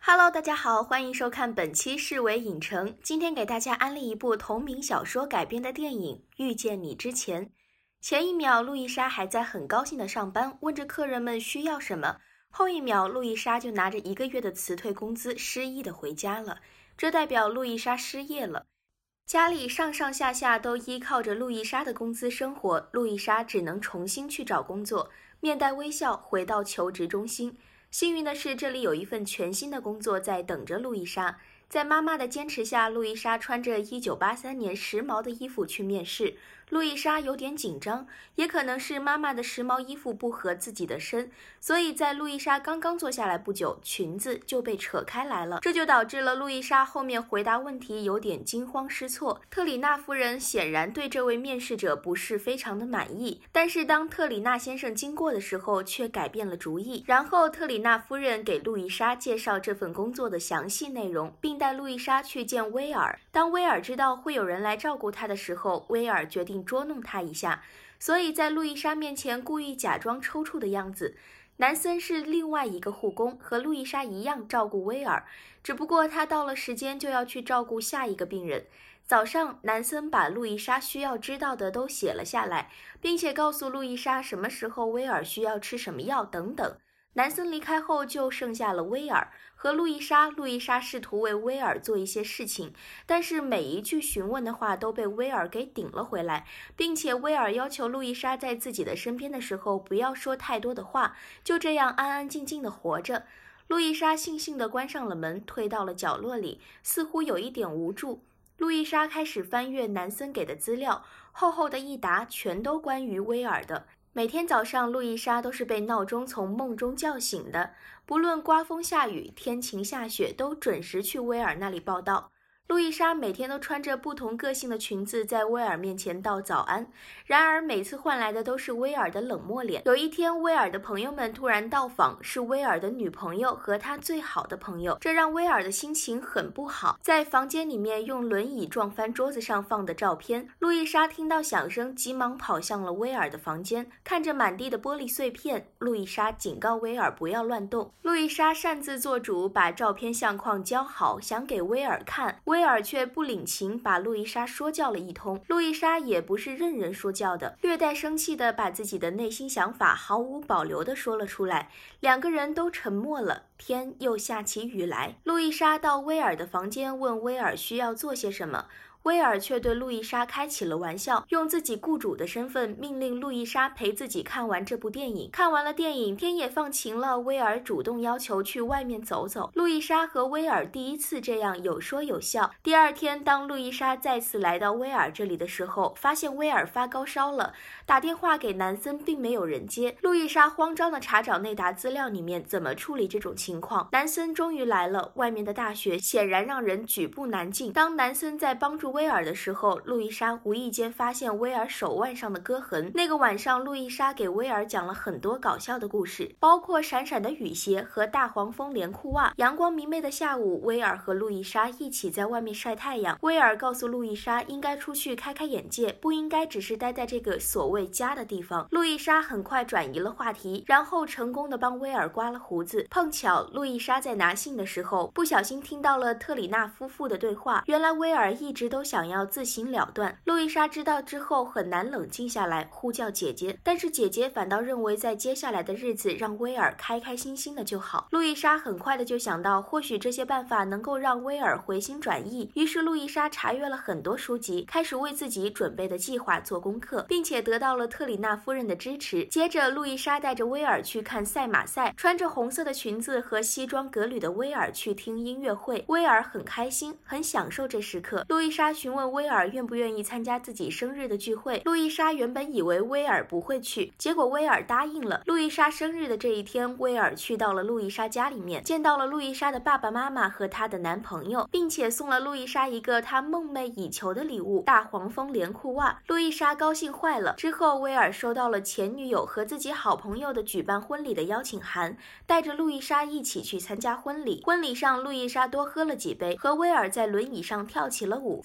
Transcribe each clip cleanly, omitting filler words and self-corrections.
Hello， 大家好，欢迎收看本期世维影城。今天给大家安利一部同名小说改编的电影《遇见你之前》。前一秒，路易莎还在很高兴的上班，问着客人们需要什么。后一秒，路易莎就拿着1个月的辞退工资，失意的回家了。这代表路易莎失业了。家里上上下下都依靠着路易莎的工资生活，路易莎只能重新去找工作，面带微笑回到求职中心。幸运的是，这里有一份全新的工作在等着路易莎。在妈妈的坚持下，路易莎穿着1983年时髦的衣服去面试。路易莎有点紧张，也可能是妈妈的时髦衣服不合自己的身，所以在路易莎刚刚坐下来不久，裙子就被扯开来了，这就导致了路易莎后面回答问题有点惊慌失措。特里纳夫人显然对这位面试者不是非常的满意，但是当特里纳先生经过的时候却改变了主意。然后特里纳夫人给路易莎介绍这份工作的详细内容，并带路易莎去见威尔。当威尔知道会有人来照顾他的时候，威尔决定捉弄他一下，所以在路易莎面前故意假装抽搐的样子。南森是另外一个护工，和路易莎一样照顾威尔，只不过他到了时间就要去照顾下一个病人。早上，南森把路易莎需要知道的都写了下来，并且告诉路易莎什么时候威尔需要吃什么药等等。南森离开后，就剩下了威尔和路易莎。路易莎试图为威尔做一些事情，但是每一句询问的话都被威尔给顶了回来，并且威尔要求路易莎在自己的身边的时候不要说太多的话，就这样安安静静的活着。路易莎悻悻地关上了门，退到了角落里，似乎有一点无助。路易莎开始翻阅南森给的资料，厚厚的一沓全都关于威尔的。每天早上，路易莎都是被闹钟从梦中叫醒的，不论刮风下雨、天晴下雪，都准时去威尔那里报到。路易莎每天都穿着不同个性的裙子在威尔面前道早安，然而每次换来的都是威尔的冷漠脸。有一天，威尔的朋友们突然到访，是威尔的女朋友和他最好的朋友，这让威尔的心情很不好。在房间里面用轮椅撞翻桌子上放的照片，路易莎听到响声，急忙跑向了威尔的房间，看着满地的玻璃碎片，路易莎警告威尔不要乱动。路易莎擅自做主，把照片相框交好，想给威尔看。威尔却不领情，把路易莎说教了一通。路易莎也不是任人说教的，略带生气的把自己的内心想法毫无保留的说了出来。两个人都沉默了，天又下起雨来。路易莎到威尔的房间，问威尔需要做些什么。威尔却对路易莎开起了玩笑，用自己雇主的身份命令路易莎陪自己看完这部电影。看完了电影，天也放晴了，威尔主动要求去外面走走。路易莎和威尔第一次这样有说有笑。第二天，当路易莎再次来到威尔这里的时候，发现威尔发高烧了，打电话给南森并没有人接。路易莎慌张地查找那沓资料里面怎么处理这种情况。南森终于来了，外面的大雪显然让人举步难进。当南森在帮助威尔的时候，路易莎无意间发现威尔手腕上的割痕。那个晚上，路易莎给威尔讲了很多搞笑的故事，包括闪闪的雨鞋和大黄蜂连裤袜。阳光明媚的下午，威尔和路易莎一起在外面晒太阳。威尔告诉路易莎应该出去开开眼界，不应该只是待在这个所谓家的地方。路易莎很快转移了话题，然后成功的帮威尔刮了胡子。碰巧路易莎在拿信的时候，不小心听到了特里纳夫妇的对话。原来威尔一直都想要自行了断。路易莎知道之后很难冷静下来，呼叫姐姐，但是姐姐反倒认为在接下来的日子让威尔开开心心的就好。路易莎很快的就想到，或许这些办法能够让威尔回心转意，于是路易莎查阅了很多书籍，开始为自己准备的计划做功课，并且得到了特里纳夫人的支持。接着路易莎带着威尔去看赛马赛，穿着红色的裙子和西装革履的威尔去听音乐会。威尔很开心，很享受这时刻。路易莎询问威尔愿不愿意参加自己生日的聚会。路易莎原本以为威尔不会去，结果威尔答应了。路易莎生日的这一天，威尔去到了路易莎家里面，见到了路易莎的爸爸妈妈和她的男朋友，并且送了路易莎一个她梦寐以求的礼物——大黄蜂连裤袜。路易莎高兴坏了。之后，威尔收到了前女友和自己好朋友的举办婚礼的邀请函，带着路易莎一起去参加婚礼。婚礼上，路易莎多喝了几杯，和威尔在轮椅上跳起了舞。从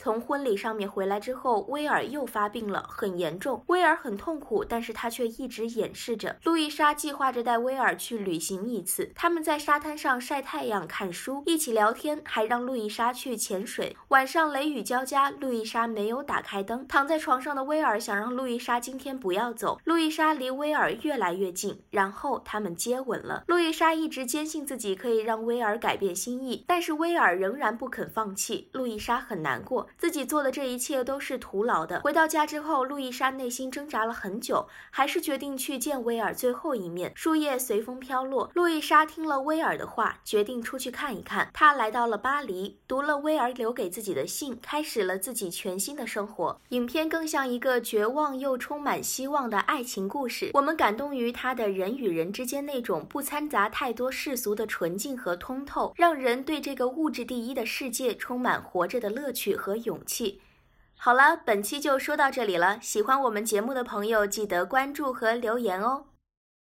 从婚礼上面回来之后，威尔又发病了，很严重。威尔很痛苦，但是他却一直掩饰着。路易莎计划着带威尔去旅行一次，他们在沙滩上晒太阳、看书，一起聊天，还让路易莎去潜水。晚上雷雨交加，路易莎没有打开灯，躺在床上的威尔想让路易莎今天不要走。路易莎离威尔越来越近，然后他们接吻了。路易莎一直坚信自己可以让威尔改变心意，但是威尔仍然不肯放弃。路易莎很难过，自己做的这一切都是徒劳的。回到家之后，路易莎内心挣扎了很久，还是决定去见威尔最后一面。树叶随风飘落，路易莎听了威尔的话，决定出去看一看。她来到了巴黎，读了威尔留给自己的信，开始了自己全新的生活。影片更像一个绝望又充满希望的爱情故事，我们感动于他的人与人之间那种不掺杂太多世俗的纯净和通透，让人对这个物质第一的世界充满活着的乐趣和勇气。好了，本期就说到这里了，喜欢我们节目的朋友记得关注和留言哦。